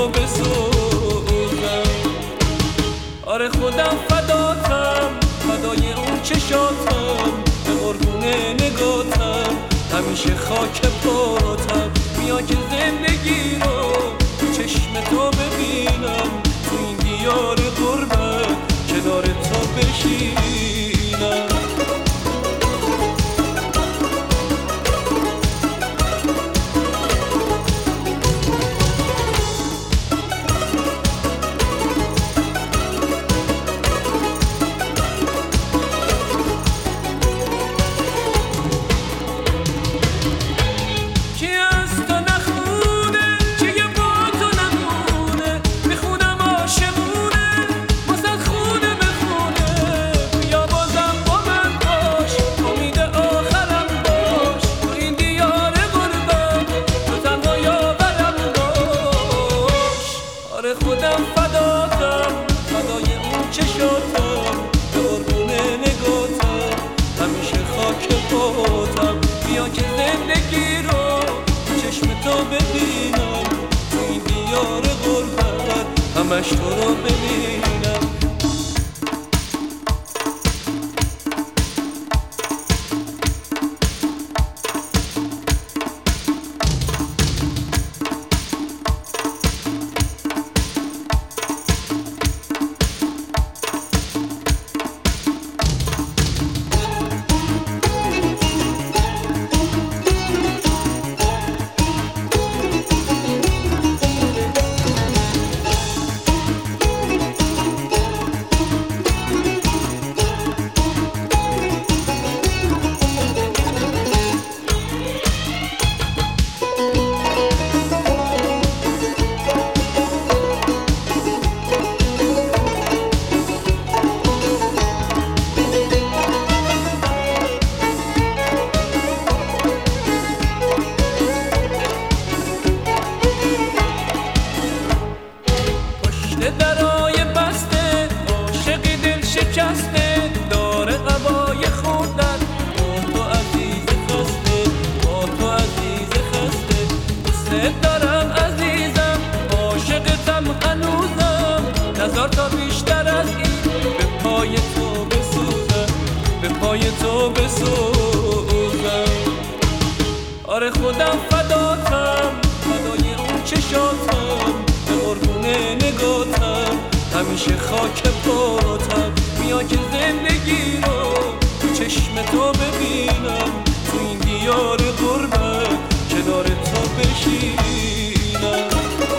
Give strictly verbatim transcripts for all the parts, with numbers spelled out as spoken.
تو بسوزم. آره خودم فداتم، فدای اون چشاتم، به قربون نگاتم، همیشه خاک پاتم. بیا که زندگی رو تو چشم تو ببینم، تو این دیار غربت کنار تو بشینم. خودم فداتم، فدای اون چشاتم، به قربون نگاتم، همیشه خاک پاتم. بیا که زندگی رو چشم تو ببینم، تو این دیار غربت همش تو رو ببینم. درای بسته عاشقی دل شکسته، داره قبای خوردن با تو عزیز خسته، با تو عزیز خسته. دوست دارم عزیزم، عاشقتم هنوزم، نزار تا بیشتر از این به پای تو بسوزم، به پای تو بسوزم. آره خودم فداتم، فدای اون چشاتم، به قربون نگاتم، همیشه خاک پاتم. بیا که زندگی رو تو چشم تو ببینم، تو این دیار غربت کنار تو بشینم.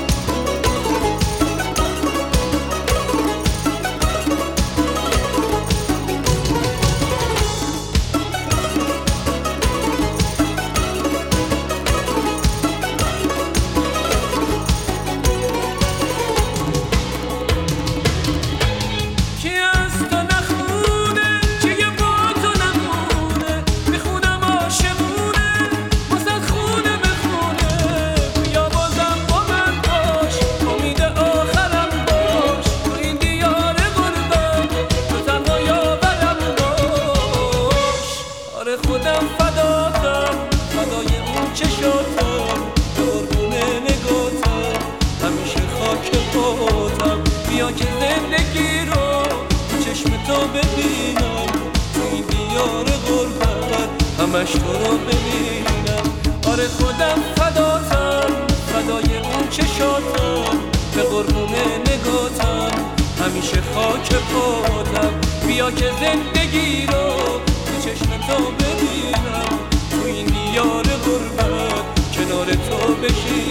خودم فداتم، فدای اون چشاتم، به قربون نگاتم، همیشه خاک پاتم. بیا که زندگی رو تو چشم تو ببینم، تو این دیار غربت همش تو رو ببینم. آره خودم فداتم، فدای اون چشاتم، به قربون نگاتم، همیشه خاک پاتم. بیا که زندگی رو چشم تو ببینم، تو این دیار غربت کنار تو بشینم.